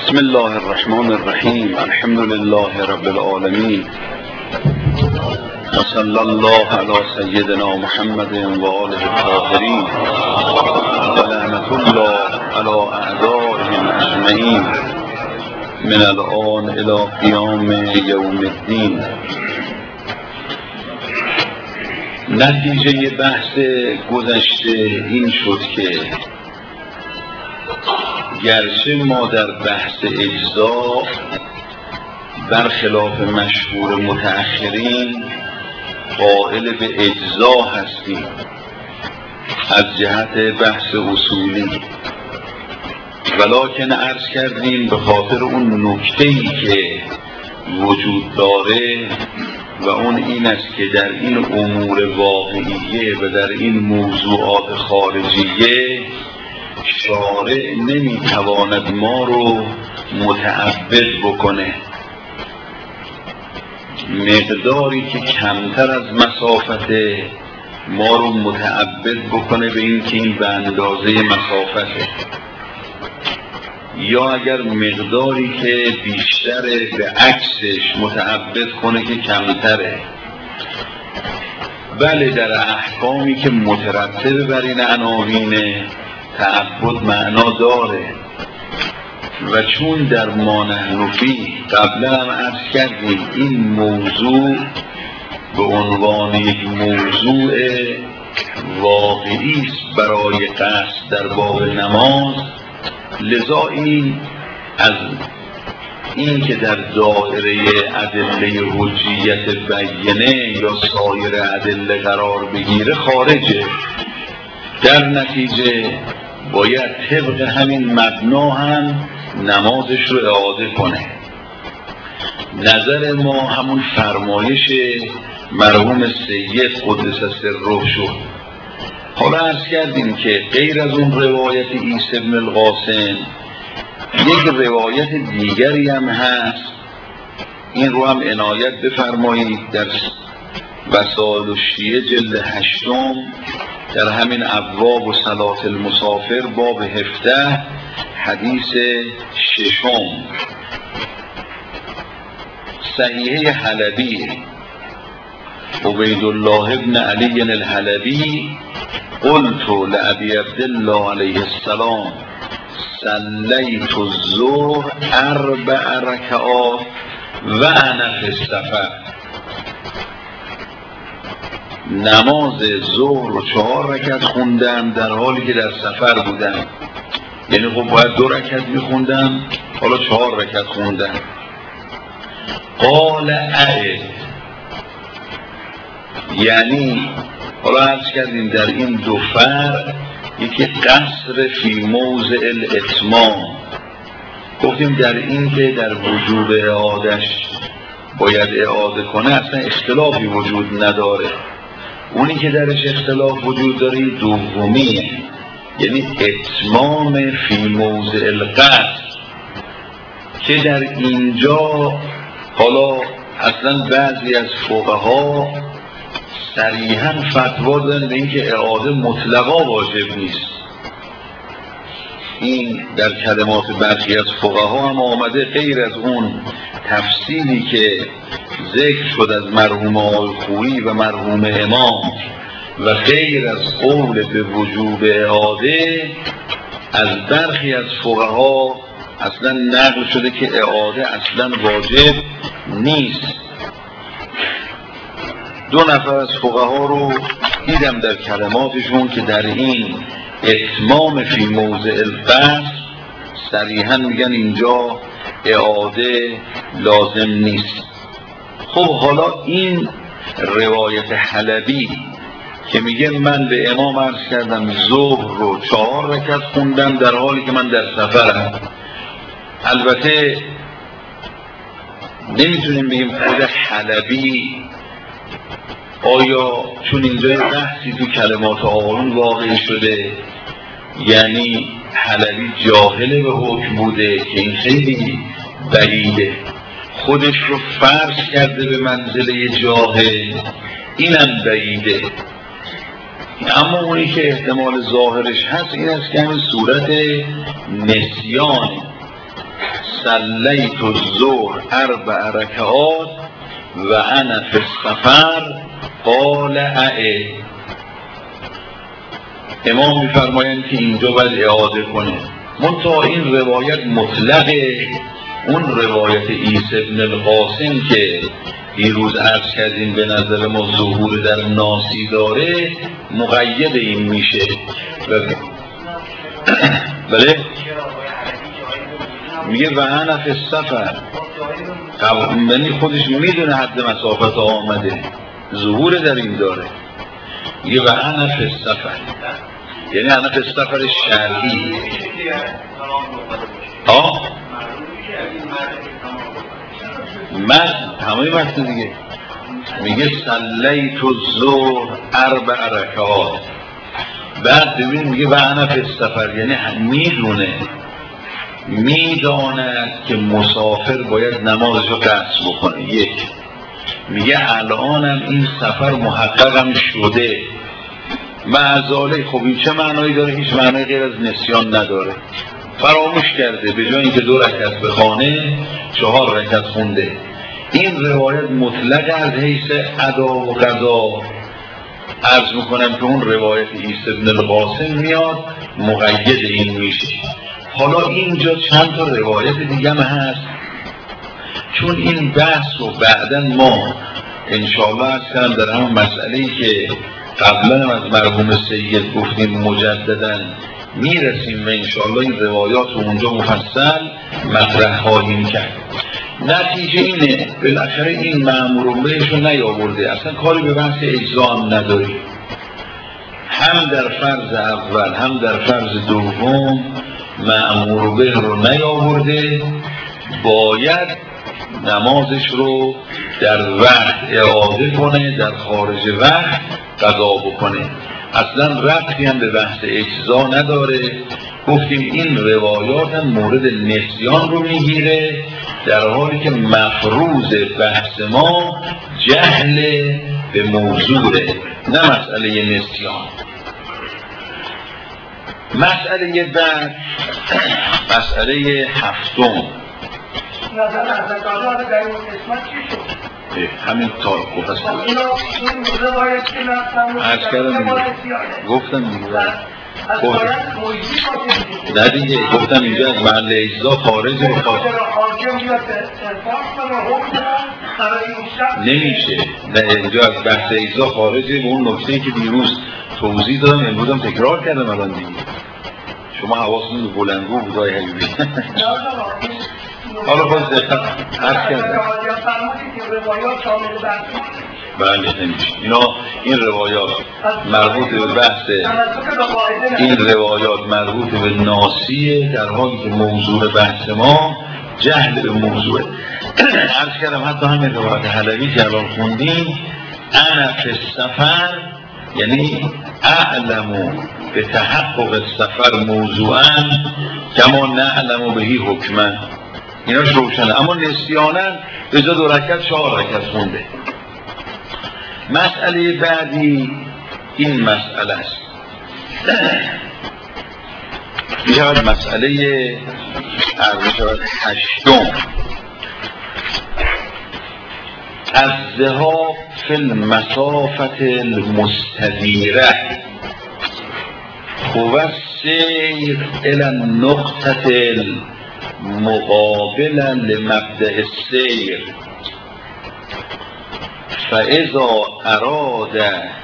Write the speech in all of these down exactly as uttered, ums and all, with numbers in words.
بسم الله الرحمن الرحیم. الحمد لله رب العالمین و صلی الله علی سیدنا محمد و آله الطاهرین و لعنة الله علی اعدائهم اجمعین من الآن الی قیام یوم الدین. نتیجه بحث گذشته این شد که گرچه ما در بحث اجزا برخلاف مشهور متأخرین قائل به اجزا هستیم از جهت بحث اصولی، ولکن عرض کردیم به خاطر اون نکته‌ای که وجود داره و اون این است که در این امور واقعیه و در این موضوعات خارجیه شارع نمیتواند ما رو متعبد بکنه. مقداری که کمتر از مسافت ما رو متعبد بکنه به این که این به اندازه مسافته، یا اگر مقداری که بیشتره به عکسش متعبد کنه که کمتره. بله، در احکامی که مترتب بر این عناوین تعبد معنا داره و چون در ما نحن فیه قبلا هم عرض کردیم این موضوع به عنوان یک موضوع واقعی است برای قصد در باب نماز، لذا این از این که در دایره ادله حجیت بیینه یا سایر ادله قرار بگیره خارجه. در نتیجه باید طبق همین مبنا هم نمازش رو اعاده کنه. نظر ما همون فرمایش مرحوم سید قدس سره شد. حالا عرض کردیم که غیر از اون روایت عیسی بن القاسم یک روایت دیگری هم هست، این رو هم عنایت بفرمایید. در وسائل الشیعه جلد هشتم در همین ابواب و صلاة المسافر باب هفده حدیث ششم صحیحه حلبی عبیدالله ابن علی الحلبی قلت لأبی عبدالله علیه السلام صلیت الظهر اربع رکعات و انا فی السفر. نماز ظهر رو چهار رکعت خوندم در حالی که در سفر بودم، یعنی خب باید دو رکعت میخوندم، حالا چهار رکعت خوندم. قال اعد، یعنی حالا عرض کردیم در این دو فرق یکی قصر فی موضع الاتمام، گفتیم در این که در وجوب اعادش باید اعاده کنه اصلا اختلافی وجود نداره. اونی که درش اختلاف وجود داره دومیه، یعنی اتمام فی موضع القصر، که در اینجا حالا اصلا بعضی از فقها صریحاً فتوا دادن به اینکه اعاده مطلقا واجب نیست. این در کلمات برخی از فقها هم آمده، غیر از اون تفصیلی که ذکر شد از مرحوم آقای خویی و مرحوم امام و غیر از قول به وجوب اعاده از برخی از فقها اصلا نقل شده که اعاده اصلا واجب نیست. دو نفر از فقها رو دیدم در کلماتشون که در این اتمام فی موضع القصر صریحاً میگن اینجا اعاده لازم نیست. خب حالا این روایت حلبی که میگه من به امام عرض کردم ظهر رو چهار رکعت خوندم در حالی که من در سفرم، البته نمیتونیم بگیم خود حلبی آیا چون اینجا یه بحثی تو کلمات آقایون واقع شده یعنی حلبی جاهل به حکم بوده که این خیلی بعیده، خودش رو فرض کرده به منزله جاهل، اینم بعیده. اما اونی که احتمال ظاهرش هست این است که همین صورت نسیان صلیت الظهر اربع رکعات و انا فی السفر قال اعد. امام میفرمایند که اینجا باید اعاده کنه. منتها این روایت مطلقه. اون روایت عیسی بن القاسم که دیروز عرض کردیم به نظر ما ظهور در ناسی داره مقید این میشه. بله میگه و انا فی السفر، یعنی خودش میدونه حد مسافت آمده، ظهور در این داره. میگه و انا فی السفر، یعنی انا فی السفر شرعی. ها من همه وقت دیگه میگه صلیت الظهر اربع رکعات، بعد ببین میگه و انا فی السفر، یعنی میدونه میداند که مسافر باید نمازش رو قصر بکنه. یک میگه الانم این سفر محققم شده. معذاله خب این چه معنایی داره؟ هیچ معنی غیر از نسیان نداره. فراموش کرده، به جای اینکه دو رکعت بخونه چهار رکعت خونده. این روایت مطلق از حیث ادا و قضا. عرض میکنم که اون روایت عیسی بن القاسم میاد مقید این میشه. حالا اینجا چند تا روایت دیگه هم هست، چون این بحث رو بعداً ما انشاءالله از کنم در همون مسئله‌ای که قبلا از مرحوم سید گفتیم مجدداً میرسیم و انشاءالله این روایات رو اونجا مفصل مطرح خواهیم کرد. نتیجه اینه بالاخره این مأمور بهش رو نیاورده، اصلا کاری به بحث اجزا هم نداری. هم در فرض اول هم در فرض دوم مأمور به رو نیاورده، باید نمازش رو در وقت اعاده کنه، در خارج وقت قضا بکنه. اصلا ربطی هم به بحث اجزا نداره. گفتیم این روایات هم مورد نسیان رو میگیره، در حالی که مفروض بحث ما جهل به موضوعه، نه مسئله نسیان. مسئله بعد مسئله هفتم همین تا گفت عرض کردم دیگه، گفتم دیگه نه دیگه گفتم اینجا از محل اجزا خارجه بخواد نمیشه. نه اینجا از بحث اجزا خارجه. به اون نکته‌ای که دیروز توضیح دادم امروز هم تکرار کردم الان دیگه. شما حواستون به بلندگو بود آقای حبیبی. حالا باز دقیقا عرض کردم بله نمیشه. اینا این روایات مربوط به بحث این روایات مربوط به ناسیه، در حالی که موضوع بحث ما جهل به موضوع. عرض کردم حتی همین روایت حلوی که الان خوندیم انا فی السفر، یعنی اعلمو به تحقق السفر موضوعا کما نعلمو بهی حکما. ایناش روشنه، اما نسیانا به جا دو رکعت چهار رکعت خونده. مسئله بعدی این مسئله است. میشود مسئله عرض شود هشتم، الذهاب فی المسافة المستدیره هو السیر الی النقطة المقابله لمبدأ السیر فاذا اراد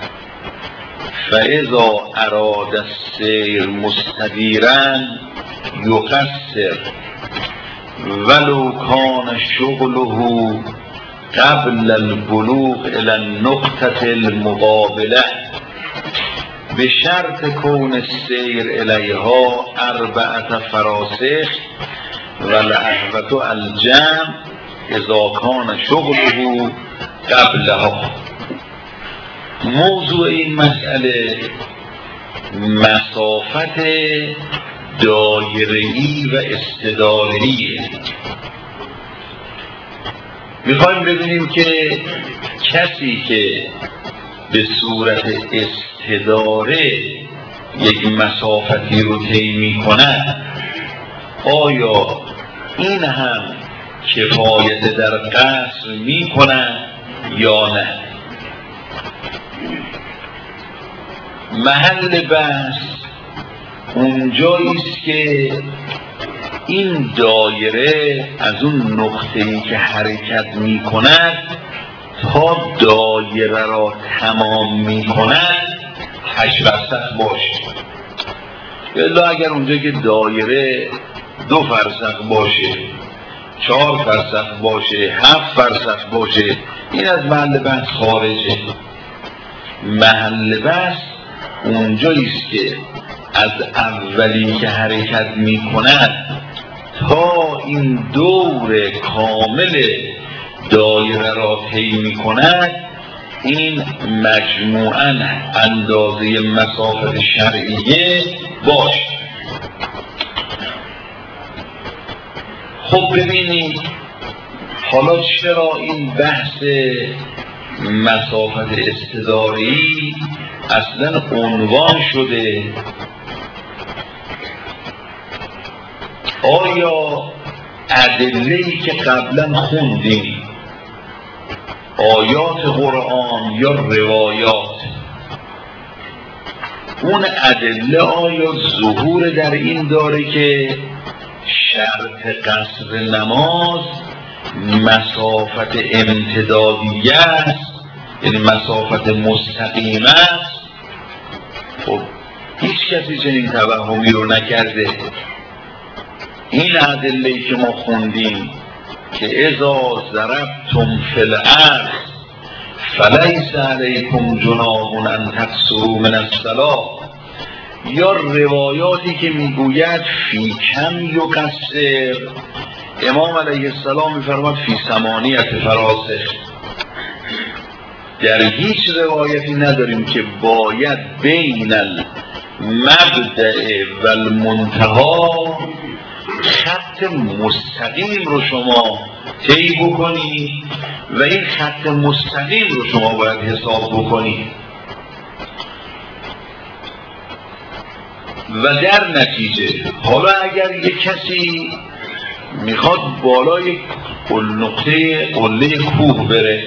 فاذا اراد السیر مستدیرا یقصر ولو کان شغله قبل البلوغ الى النقطة المقابله به شرط کون السیر الیها اربعة فراسخ ولعهوة الجمع اذا کان شغله قبلها. موضوع این مسئله مسافت دایره‌ای و استداره‌ایه. میخوایم ببینیم که کسی که به صورت استداره یک مسافتی رو طی می‌کند آیا این هم کفایت در قصر می کند یا نه؟ محل بحث اونجایی است که این دایره از اون نقطه‌ای که حرکت می کند تا دایره را تمام می کند هشت فرسخ باشه. الا اگر اونجا که دایره دو فرسخ باشه، چهار فرسخ باشه، هفت فرسخ باشه، این از محل بحث خارجه. محل بحث اونجاییست که از اولی که حرکت می کند تا این دور کامل دایره را طی می کند، این مجموعاً اندازه مسافت شرعیه باشه. خب ببینید حالا چرا این بحث مسافت استداری اصلا عنوان شده؟ آیا ادله‌ای که قبلا خوندیم، آیات قرآن یا روایات، اون ادله آیا ظهور در این داره که شرط قصر نماز مسافت امتدادیه است، یعنی مسافت مستقیم است؟ خب هیچ کسی چنین توهمی رو نکرده. این ادله‌ای که ما خوندیم که اذا ضربتم فی الارض فلیس علیکم جناح ان تقصروا من الصلاة، یا روایاتی که میگوید فی کم یقصر، امام علیه السلام میفرماد فی ثمانیة فراسخ. در هیچ روایتی نداریم که باید بین المبدأ و المنتها خط مستقیم رو شما طی بکنی و این خط مستقیم رو شما باید حساب بکنی و در نتیجه حالا اگر یک کسی میخواد بالای نقطه قله کوه بره،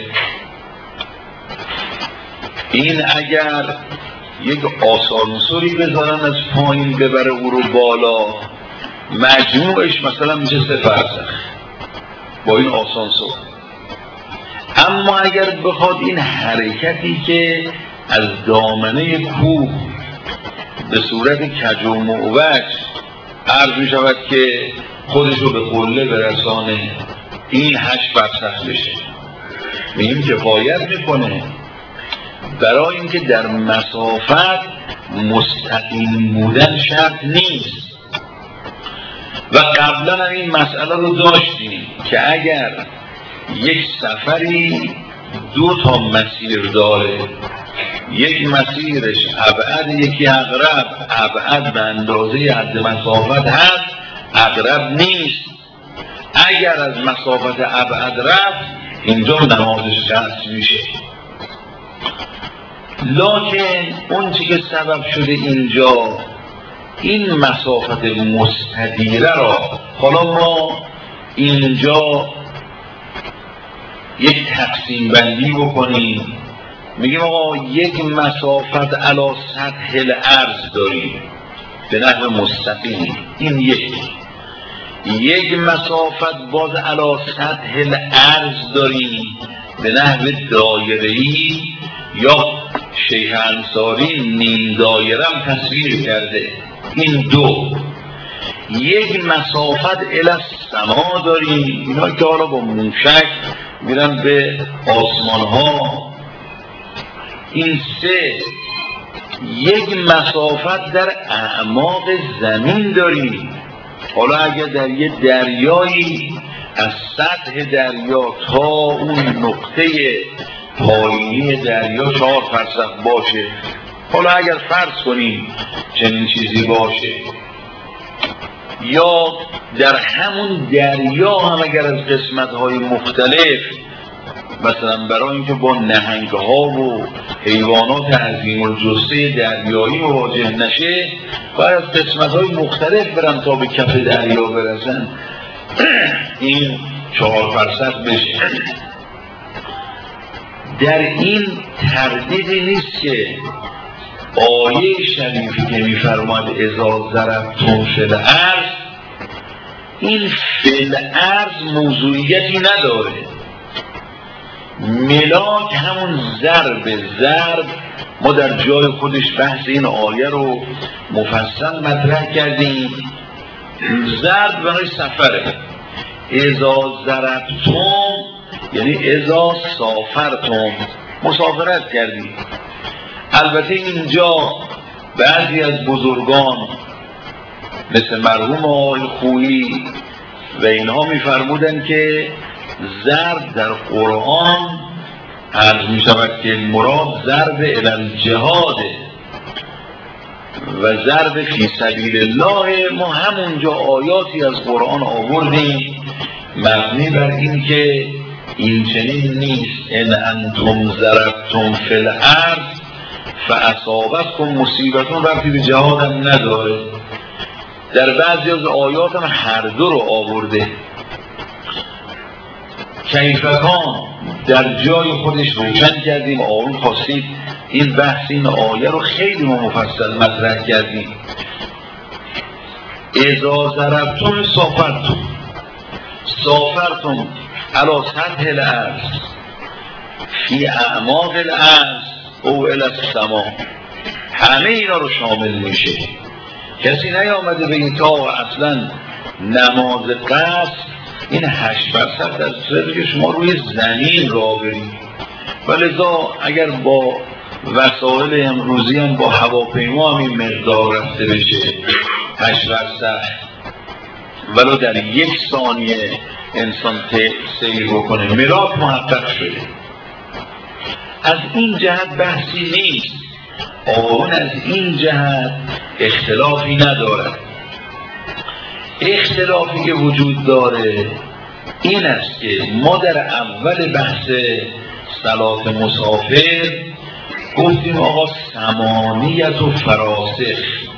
این اگر یک آسانسوری بذارن از پایین ببره او رو بالا، مجموعش مثلا میشه سه فرسخ با این آسانسور. اما اگر بخواد این حرکتی که از دامنه کوه به صورت کج و معوج عرض می شود که خودش رو به قله برسانه، این هشت فرسخ بشه، میگیم کفایت میکنه، برای اینکه در مسافت مستقیم بودن شرط نیست. و قبلا این مسئله رو داشتیم که اگر یک سفری دو تا مسیر داره، یک مسیرش ابعد یکی اقرب، ابعد به اندازه حد مسافت هست، اقرب نیست، اگر از مسافت ابعد رفت اینجا نمازش قصر میشه. لکن اون چی که سبب شده اینجا این مسافت مستدیره را، حالا ما اینجا یک تقسیم بندی بکنیم، میگیم آقا یک مسافت علی سطح الارض داریم به نحو مستقیم، این یک یک مسافت باز علی سطح الارض داریم به نحو دایره‌ای، یا شیخ انصاری نیم دایره هم تصویر کرده، این دو. یک مسافت الی السما داریم، اینا که حالا با موشک میرن به آسمان ها، این سه. یک مسافت در اعماق زمین داریم، حالا اگر در یه دریایی از سطح دریا تا اون نقطه پایینی دریا چهار فرسخ باشه، حالا اگر فرض کنیم چنین چیزی باشه، یا در همون دریا هم اگر از قسمت‌های مختلف، مثلا برای اینکه با نهنگ‌ها و حیوانات عظیم الجثه دریایی مواجه نشه، باید از قسمت‌های مختلف برن تا به کف دریا برسن، این چهار فرسخ بشه. در این تردیدی نیست که آیه شریفی که میفرماد اذا ضربتم فی الارض، این فی الارض موضوعیتی نداره. ملاک همون ضرب ضرب، ما در جای خودش بحث این آیه رو مفصل مطرح کردیم. ضرب برای سفره. اذا ضربتم یعنی اذا سافرتم، مسافرت کردی. البته اینجا بعضی از بزرگان مثل مرحوم آقای خویی و اینها میفرمودن که ضرب در قرآن عرض می شود که مراد ضرب الی الجهاد و ضرب فی سبیل الله. ما همونجا آیاتی از قرآن آوردیم مبنی بر این که این چنین نیست ان انتم ضربتم فی الارض فاصابتکم مصیبتون، ربطی به جهاد هم نداره. در بعضی از آیات هم هر دو رو آورده. کیفکان در جای خودش روشن کردیم، آن خواستید این بحث این آیه رو خیلی مفصل مطرح کردیم. اذا ضربتم سافرتم، سافرتم علی سطح الارض فی اعماق الارض او الی السماء، همه اینا رو شامل میشه. کسی نیامده به این تا اصلا نماز قصد این هشت فرسخ در صورتی که شما روی زمین را برید. ولذا اگر با وسایل امروزی هم با هواپیما هم این مقدار رفته بشه هشت فرسخ، ولو در یک ثانیه انسان سیر بکنه، ملاک محقق شده. از این جهت بحثی نیست. آن از این جهت اختلافی ندارد. اختلافی که وجود داره این است که ما در اول بحث صلات مسافر گفتیم آقا ثمانیت و فراسخ.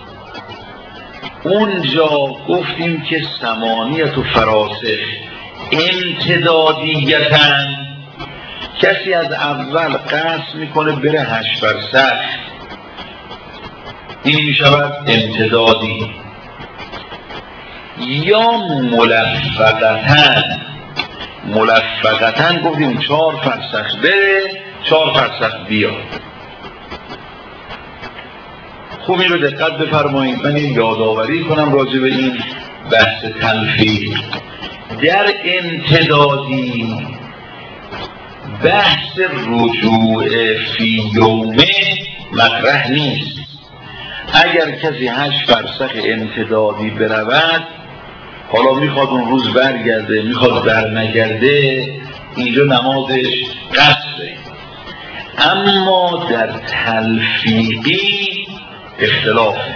اونجا گفتیم که ثمانیت و فراسخ امتدادیتن. کسی از اول قصد میکنه بره هشت فرسخ، این میشود امتدادی. یا ملفقتن، ملفقتن گفتیم چهار فرسخ بره چهار فرسخ بیا. خوب این رو دقت بفرمایید. من این یادآوری کنم راجع به این بحث تلفیق. در امتدادی بحث رجوع فی یومه مطرح نیست. اگر کسی هشت فرسخ امتدادی برود، حالا میخواد اون روز برگرده میخواد بر نگرده، اینجا نمازش قصره. اما در تلفیقی اختلافه.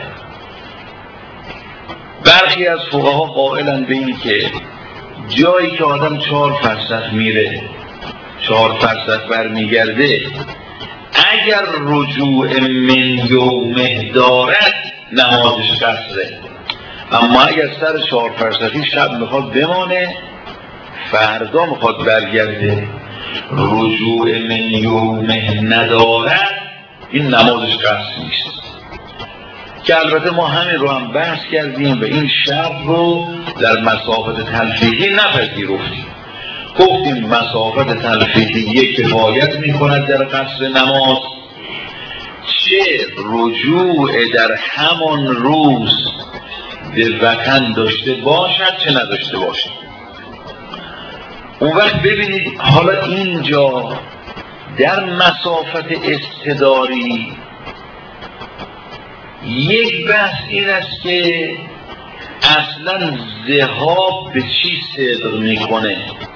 برخی از فقها قائلن به این که جایی که آدم چهار فرسخ میره چهار فرسخ بر میگرده، اگر رجوع من یومه دارد نمازش قصره. اما اگر سر چهار فرسخی شب میخواد بمانه فردا میخواد برگرده، رجوع من یومه ندارد، این نمازش قصر نیست. که البته ما همین رو هم بحث کردیم و این شرط رو در مسافت تلفیقی نپذیرفتیم. گفتیم مسافت تلفیقی کفایت میکند در قصر نماز، چه رجوع در همان روز به وطن داشته باشد چه نداشته باشد. اون وقت ببینید حالا اینجا در مسافت استداری یک بحث این است که اصلا ذهاب به چی صدق میکنه.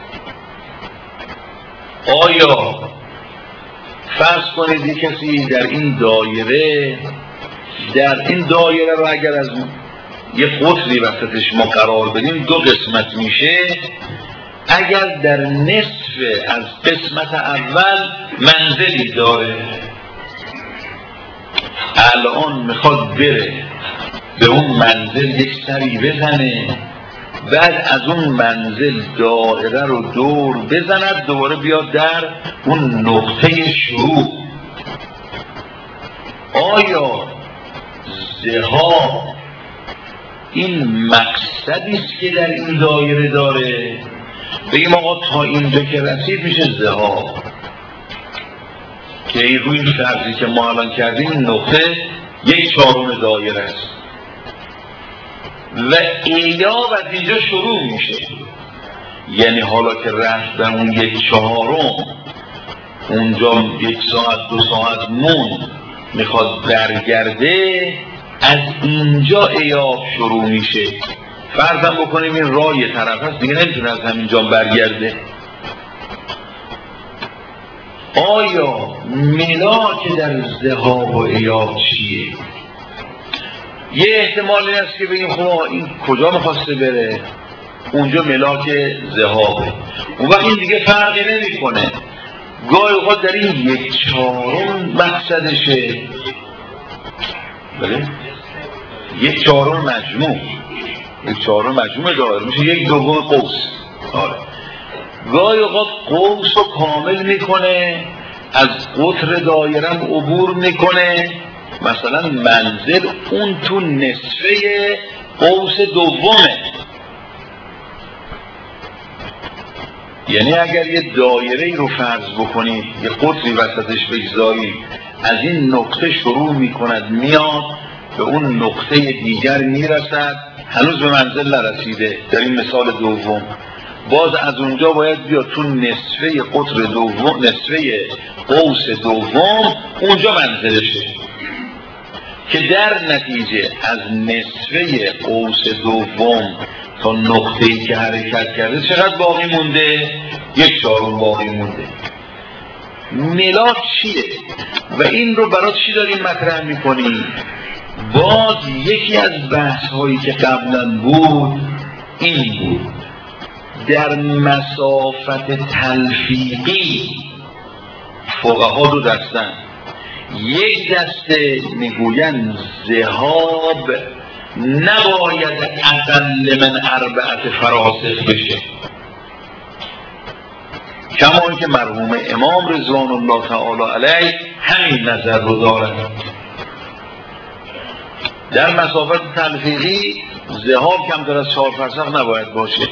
آیا فرض کنید یک کسی در این دایره در این دایره رو اگر از یه قطری وسطش ما قرار بدیم دو قسمت میشه، اگر در نصف از قسمت اول منزلی داره، الان میخواد بره به اون منزل یک سری بزنه، بعد از اون منزل دایره رو دور بزند، دوباره بیاد در اون نقطه شروع. آیا ذهاب این مقصدی است که در این دایره داره؟ بگیم آقا تا اینجا که رسید میشه ذهاب، که این روی این فرضی که ما الان کردیم این نقطه یک چهارم دایره است و ایاب از اینجا شروع میشه. یعنی حالا که رفت در اون یک چهارم، اونجا یک ساعت دو ساعت مون میخواد برگرده، از اینجا ایاب شروع میشه. فرضاً بکنیم این راه یه طرف هست دیگه، نمیتونه از همینجا برگرده. آیا ملاک در ذهاب و ایاب چیه؟ یه احتمال این است که بگیم خب این کجا میخواسته بره؟ اونجا ملاک ذهابه. اون وقت این دیگه فرقی نمی کنه، گاهی اوقات در این یک چهارم مقصدشه، بله؟ یک چهارم مجموع، یک چهارم مجموع داره میشه یک دوم قوس. آره. گاهی اوقات قوس رو کامل میکنه، از قطر دایرم عبور میکنه، مثلا منزل اون تو نصفه قوس دومه. یعنی اگر یه دایره رو فرض بکنید، یه قطری وسطش بگذارید، از این نقطه شروع میکند میاد به اون نقطه دیگر میرسد، هنوز به منزل نرسیده در این مثال دوم، باز از اونجا باید بیاد تو نصفه قطر دوم، نصفه قوس دوم، اونجا منزلشه، که در نتیجه از نصفه قوس دوم تا نقطه‌ای که حرکت کرده چقدر باقی مونده؟ یک چهارم باقی مونده. ملاک چیه؟ و این رو برای چی داریم مطرح میکنیم؟ باز یکی از بحث هایی که قبلا بود این بود، در مسافت تلفیقی فقها دو دستن. یک دسته میگویند ذهاب نباید اقل من اربعت فراسخ بشه، کما اینکه مرحوم امام رضوان الله تعالی علیه همین نظر رو دارند. در مسافت تلفیقی ذهاب کمتر از چهار فرسخ نباید باشه.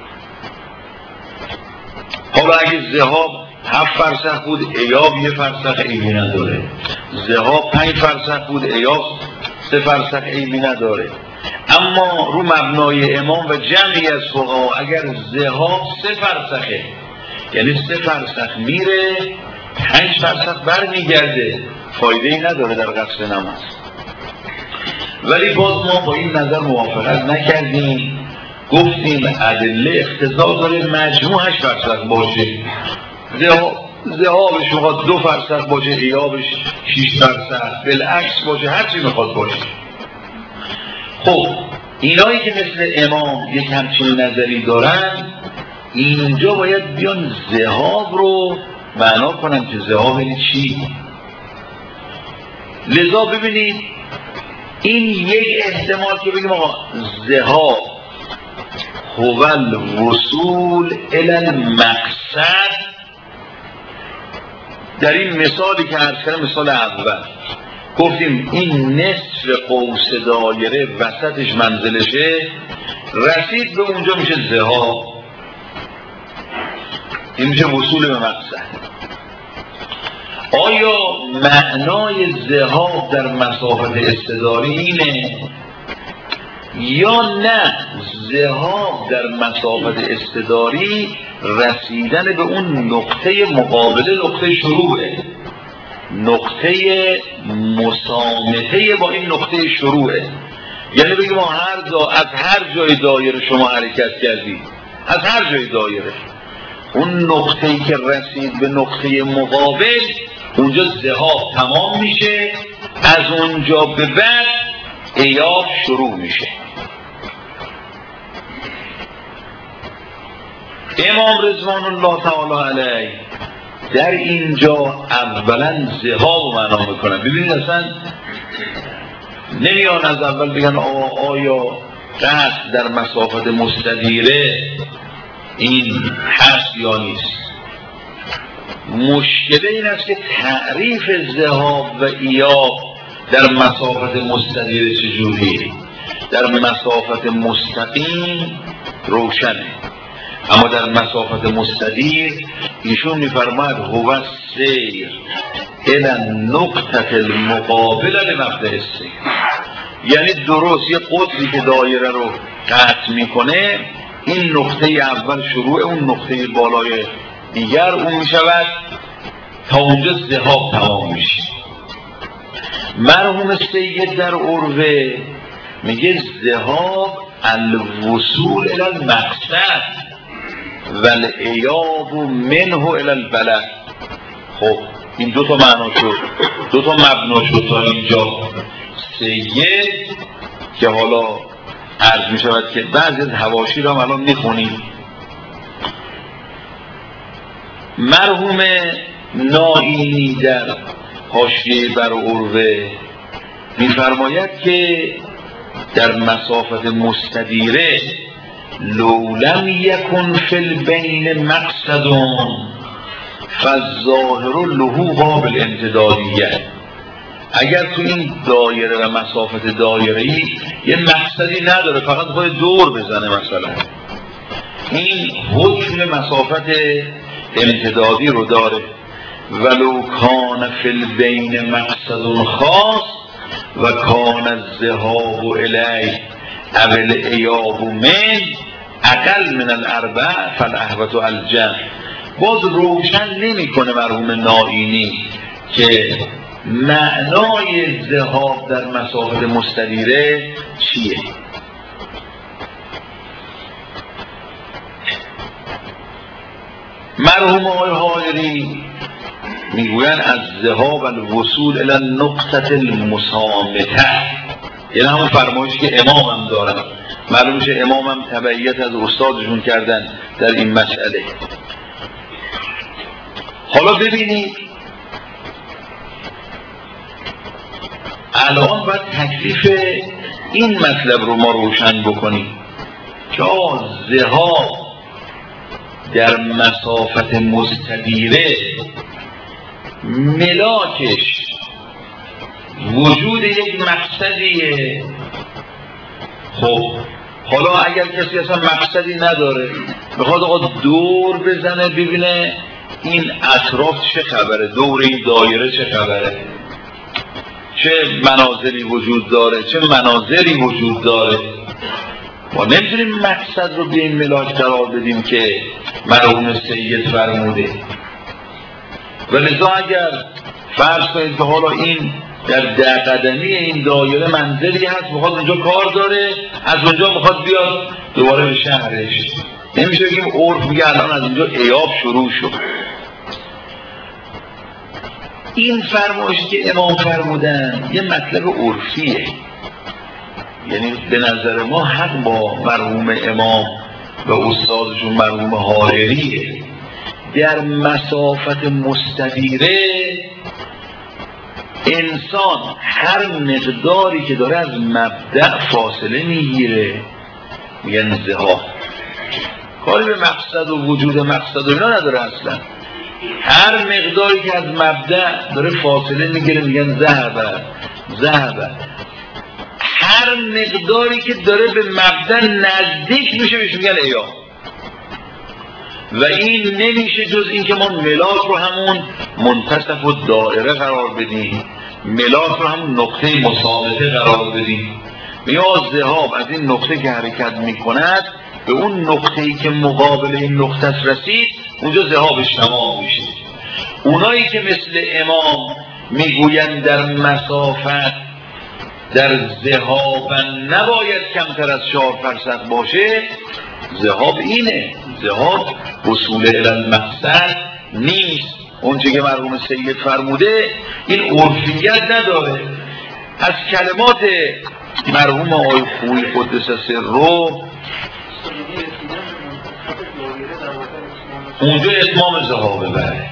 حالا اگه ذهاب هفت فرسخ بود، ایاب یه فرسخ عیبی نداره. ذهاب پنج فرسخ بود، ایاب سه فرسخ عیبی نداره. اما رو مبنای امام و جمعی از فقها اگر ذهاب سه فرسخه، یعنی سه فرسخ میره پنج فرسخ بر میگرده، فایده ای نداره در قصر نماز. ولی باز ما با این نظر موافقت نکردیم، گفتیم ادله اقتضا داره مجموع هشت فرسخ باشه، ذهابش میخواد دو فرسخ باشه، ایابش شیش فرسخ، بالعکس باشه، هرچی میخواد باشه. خب اینایی که مثل امام یک همچین نظری دارن، اینجا باید بیان ذهاب رو معنا کنن که ذهاب یعنی چی. لذا ببینید این یک احتمال که بگیم آقا ذهاب هو الوصول الی المقصد، در این مثالی که عرض کردم، مثال اول گفتیم این نصف قوس دایره وسطش منزلشه، رسید به اونجا میشه ذهاب، این میشه وصول به مقصد. آیا معنای ذهاب در مسافت استداری اینه یا نه ذهاب در مسافت استداری رسیدن به اون نقطه مقابل نقطه شروعه، نقطه مسامحه با این نقطه شروعه؟ یعنی بگیم ما هر دا از هر جای دایره شما حرکت کردید، از هر جای دایره، اون نقطه‌ای که رسید به نقطه مقابل اونجا ذهاب تمام میشه، از اونجا به بعد ایاب شروع میشه. امام رضوان الله تعالی علیه در اینجا اولا ذهاب معنا میکنن. ببینید اصلا نمیان از اول بگن آیا قصد در مسافت مستدیره این هست یا نیست؟ مشکل این است که تعریف ذهاب و ایاب در مسافت مستدیره چجوریه؟ در مسافت مستقیم روشنه، اما در مسافت مستدیر ایشون میفرماید هو سیر الى نقطه المقابله لمبدأ السیر، یعنی درست یه قطبی که دایره رو قطع میکنه، این نقطه اول شروع اون نقطه بالای دیگر اون میشود تا اونجا ذهاب تمام میشه. مرحوم سید در عروه میگه ذهاب الوصول الى المقصد والایاب منه الى البلد. خب این دو تا معنا شد، دو تا مبنا شد تا اینجا. سید که حالا عرض می شود که بعضی از حواشی را الان میخونیم. مرحوم نائینی در حاشیه بر عروه میفرماید که در مسافت مستدیره لو لم یکن فی البین مقصد فالظاهر له باب الامتدادیه، اگر تو این دایره و مسافت دایره‌ای یه مقصدی نداره، فقط باید دور بزنه، مثلا این حکم مسافت امتدادی رو داره. ولو کان فی البین مقصد خاص و کان الذهاب الیه او الایاب من اقل من الاربع فالاحوط الجمع. باز روشن نمی کنه مرحوم نائینی که معنای ذهاب در مسافت مستدیره چیه. مرحوم آقای حائری میگوین از ذهاب الوصول الى النقطه المسامته، یعنی همون فرمایشی که امام هم دارن، معلوم میشه امام هم تبعیت از استادشون کردن در این مسئله. حالا ببینید الان باید تکلیف این مطلب رو ما روشن بکنیم که ذهاب در مسافت مستدیره ملاکش وجود یک مقصدیه. خب حالا اگر کسی اصلا مقصدی نداره، بخواد آقا دور بزنه ببینه این اطراف چه خبره، دور این دایره چه خبره، چه مناظری وجود داره، چه مناظری وجود داره، ما نمیتونیم مقصد رو به این ملاک قرار بدیم که مرحوم سید فرموده. ولذا اگر فرض کنید که حالا این در ده قدمی این دایره منزلی هست، بخواد اونجا کار داره، از اونجا بخواد بیاد دوباره به شهرش، نمیشه بگیم عرف میگه الان از اونجا ایاب شروع شد. این فرمایشی که امام فرمودن یه مطلب عرفیه، یعنی به نظر ما حق با مرحوم امام و استادشون مرحوم حائریه. در مسافت مستدیره انسان هر مقداری که داره از مبدأ فاصله میگیره میگن ذهاب، کاری به مقصد و وجود مقصد و اینا نداره اصلا. هر مقداری که از مبدأ داره فاصله میگیره میگن ذهبه ذهبه. هر مقداری که داره به مبدأ نزدیک میشه بهش میگن ایاب. و این نمیشه جز این که ما ملاک رو همون منتصف و دائره قرار بدیم، ملاک رو همون نقطه مسامته قرار بدیم. یا ذهاب از این نقطه که حرکت میکند به اون نقطه‌ای که مقابل این نقطه رسید اونجا ذهابش تمام میشه. اونایی که مثل امام میگویند در مسافت در ذهاب نباید کمتر از چهار فرسخ باشه، ذهاب اینه، ذهاب وصول الی المقصد نیست. اون چه که مرحوم سید فرموده این عرفیت نداره. از کلمات مرحوم آقای خویی قدس سره اونجا اتمام ذهابه. بره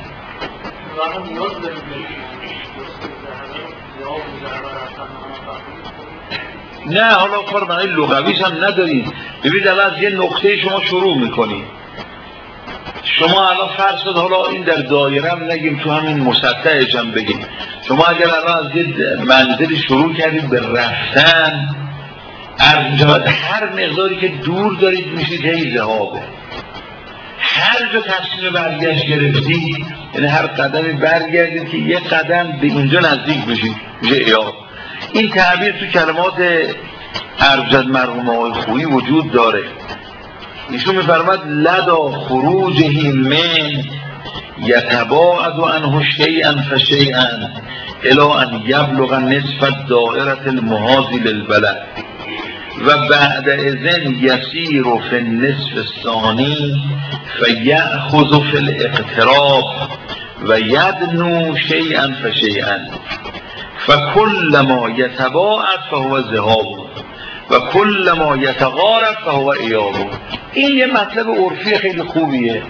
نه حالا کار معنی لغویش هم ندارید. ببینید الان از یه نقطه شما شروع میکنید. شما الان فرض کنید حالا این در دایره هم نگیم، تو همین مسطحش هم بگیم، شما اگر الان از یه منزلی شروع کردید به رفتن، عرض هر مقداری که دور دارید میشید هی ذهابه. هر جا تصمیم برگشت گرفتید، یعنی هر قدمی برگردید که یه قدم به اینجا نزدیک بشید، میشه ایاب. این تعبیر تو کلمات ارجد مرحوم آقای خویی وجود داره. ایشون میفرماد لدا خروجه من یتباعد عنه شیئا فشیئا الی ان یبلغ نصف الدائره المحاذی للبلد و بعد اذن یسیر فی النصف الثانی فیأخذ فی الاقتراب و یدنو شیئا فشیئا فکل ما یتباعد فهو ذهاب و کل ما یتقارب فهو ایاب. این یه مطلب عرفی خیلی خوبیه.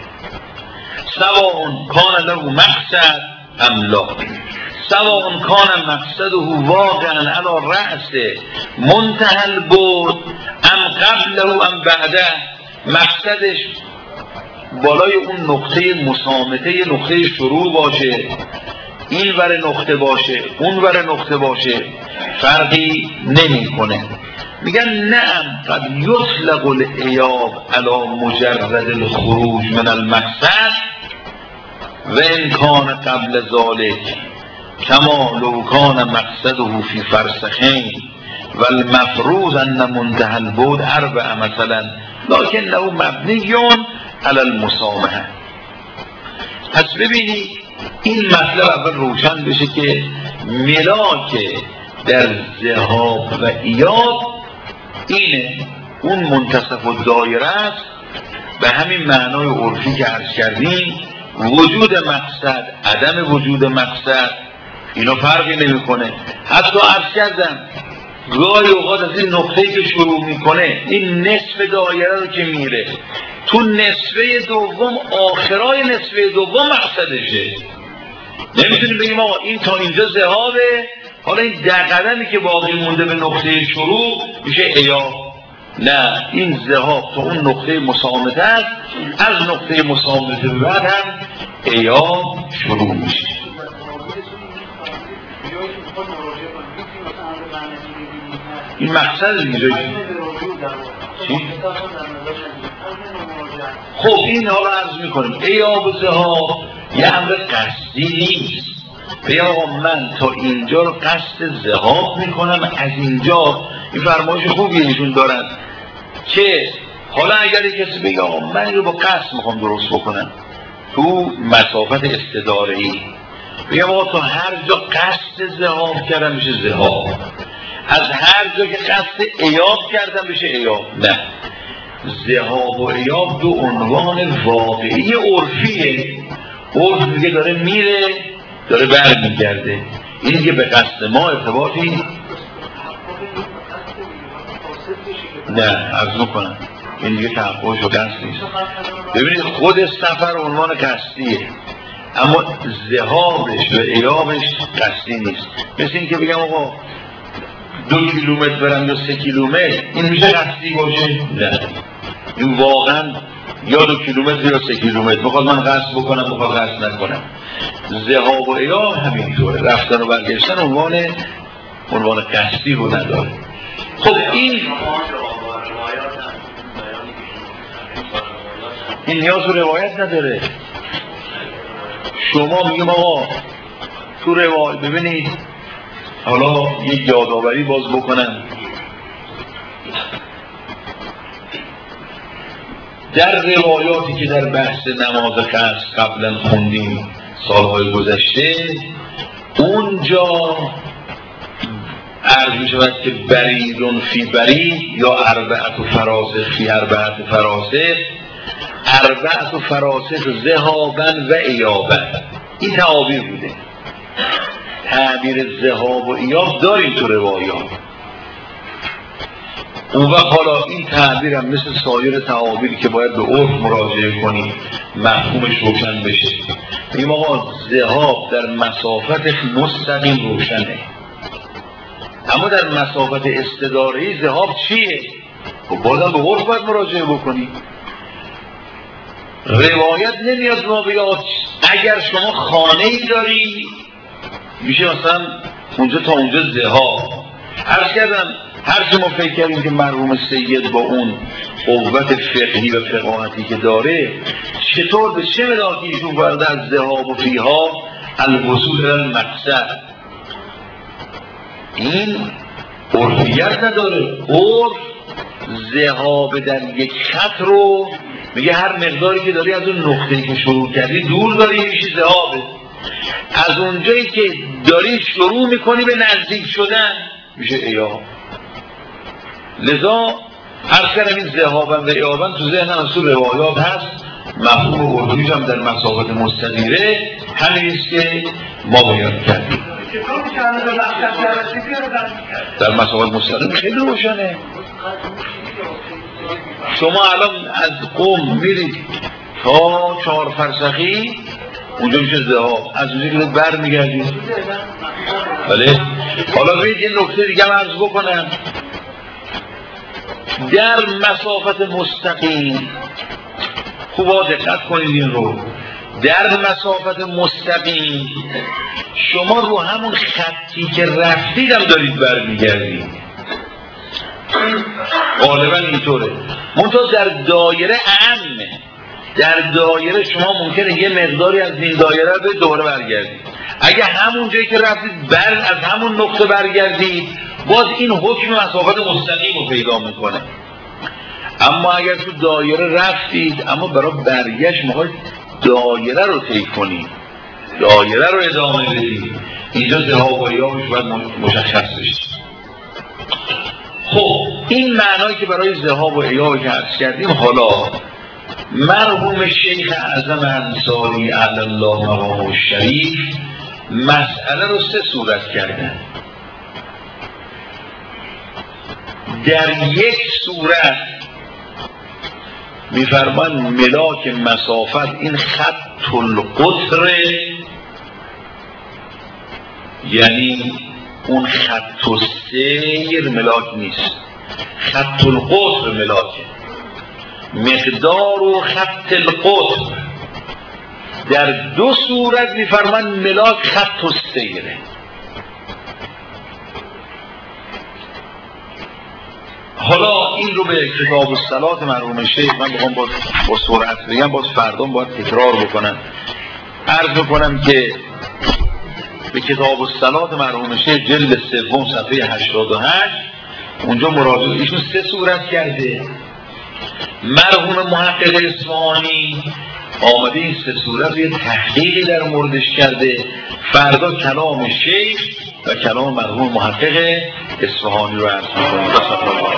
سواء کان له مقصد ام لا، سواء کان مقصده واقعا علی رأس منتهى البعد ام قبله ام بعده، مقصدش بالای اون نقطه مسامته نقطه شروع باشه، این ور نقطه باشه اون ور نقطه باشه، فرقی نمیکنه. میگن نعم قد یطلق الایاب علی مجرد الخروج من المقصد و ان کان قبل ذلك کما لو کان مقصده فی فرسخین و المفروض ان منتهى البعد اربع مثلا لکنه مبنی علی المسامحه. پس ببینید این مطلب اول روشن بشه که ملاک در ذهاب و ایاب اینه، اون منتصف الدایره است. به همین معنای عرفی که عرض کردیم، وجود مقصد عدم وجود مقصد اینا فرقی نمیکنه. حتی عرض کردم گاهی اوقات از این نقطه‌ای که شروع میکنه این نصف دایره رو که میره تو نصفه دوم، آخرای نصفه دوم مقصدشه. نمیتونیم بگیم آقا این تا اینجا ذهابه، حالا این در قدمی که باقی مونده به نقطه شروع میشه ایاب. نه، این ذهاب تا اون نقطه مسامته است، از نقطه مسامته بعد هم ایاب شروع میشه. این مقصد دیگه چی؟ خب این حالا عرض میکنیم ایاب و ذهاب یه امر قصدی نیست. بیا آقا من تا اینجا رو قصد ذهاب میکنم، از اینجا این فرمایش خوبی ایشون دارن که حالا اگر کسی بگه آقا من این رو با قصد میخوام درست بکنم تو مسافت استداره‌ای، بگم آقا تا هر جا قصد ذهاب کردم میشه ذهاب، از هر جا که قصد ایاب کردم میشه ایاب. نه، ذهاب و ایاب دو عنوان واقعی عرفیه. عرف میگه داره میره داره بر میگرده، این که به قصد ما ارتباطی نه عرض میکنم، این دیگه تحقیقش و قصد نیست. ببینید خود سفر عنوان قصدیه، اما ذهابش و ایابش قصدی نیست. مثل این که بگم آقا دو کیلومتر برم یا سه کیلومتر، این میشه قصدی باشه؟ نه، این واقعا یا دو کیلومتر یا سه کیلومتر میخواد من قصد بکنم میخواد قصد نکنم. ذهاب و ایاب همینطوره، رفتن و برگشتن عنوان عنوان قصدی رو نداره. خب این این نیاز رو روایت نداره. شما میگم آقا تو روایت ببینید، حالا یک یادآوری باز بکنم، در روایاتی که در بحث نماز قصد قبلا خوندیم سالهای گذشته، اونجا عرض می شود که بریدون فی برید یا اربعت و فراسخ فی اربعت و فراسخ، اربعت و فراسخ ذهابن و ایابن، این تعابیر بوده. تعبیر ذهاب و ایاب داریم تو روایات. اون وقت حالا این تعبیر هم مثل سایر تعابیری که باید به عرف مراجعه کنیم مفهومش روشن بشه. بگیم آقا ذهاب در مسافت مستقیم روشنه، اما در مسافت استداره‌ای ذهاب چیه؟ خب بازم به عرف باید مراجعه بکنی. روایت نمیاد ما بگه اگر شما خانه‌ای داری میشه مثلا اونجا تا اونجا ذهاب. عرض کردم هرچی ما فکر کردیم که مرحوم سید با اون قوت فقهی و فقاهتی که داره چطور به چه ملاکی ایشون وارد از ذهاب و فیها الوصول الی المقصد. این عرفیت نداره. عرف ذهاب در یک خط رو میگه هر مقداری که داری از اون نقطه‌ای که شروع کردی دور داری میشی ذهابه، از اونجایی که داری شروع میکنی به نزدیک شدن میشه ایاب. لذا عرض کردم این ذهابن و ایابن تو ذهن هم تو روایات هست، مفهوم اردویش هم در مسافت مستدیره همینیست که ما بیان کردیم. در مسافت مستدیره خیلی روشنه. شما الان از قم میرید تا چهار فرسخی اونجا میشه ذهاب، از اونجا که بر میگردید. بله حالا ببینید یه نکته دیگه عرض بکنم. در مسافت مستقیم خوبا دقت کنید این رو، در مسافت مستقیم شما رو همون خطی که رفتید هم دارید برمیگردید، غالبا اینطوره. منتها در دایره عامه، در دایره شما ممکنه یه مقداری از این دایره به دوره برگردید. اگه همون جایی که رفتید بر از همون نقطه برگردید باز این حکم مسافت مستقیم رو پیدا میکنه. اما اگر تو دایره رفتید اما برای برگشت میخواید دایره رو طی کنید، دایره رو ادامه بدید، اینجا ذهاب و ایابش باید مشخص بشه. خب این معنایی که برای ذهاب و ایاب که عرض کردیم، حالا مرحوم شیخ اعظم انصاری علی الله مقامه الشریف مسئله رو سه صورت کردن. در یک صورت میفرمان ملاک مسافت این خط القطر، یعنی اون خط السیر ملاک نیست، خط القطر ملاکه، مقدار و خط القطر. در دو صورت میفرمان ملاک خط السیره. حالا این رو به کتاب الصلات مرحوم شیخ من بخوام باز با سرعت بگم، باز فردام باید تکرار بکنم. عرض بکنم که به کتاب الصلات مرحوم شیخ جلد سوم صفحه هشتاد و هشت اونجا مراجعه ایشون سه صورت کرده. مرحوم محقق اصفهانی آمده این سه صورت یه تحقیقی در موردش کرده. فردا کلام شیخ و کلام مرحوم محقق اصفهانی رو عرض می‌کنم.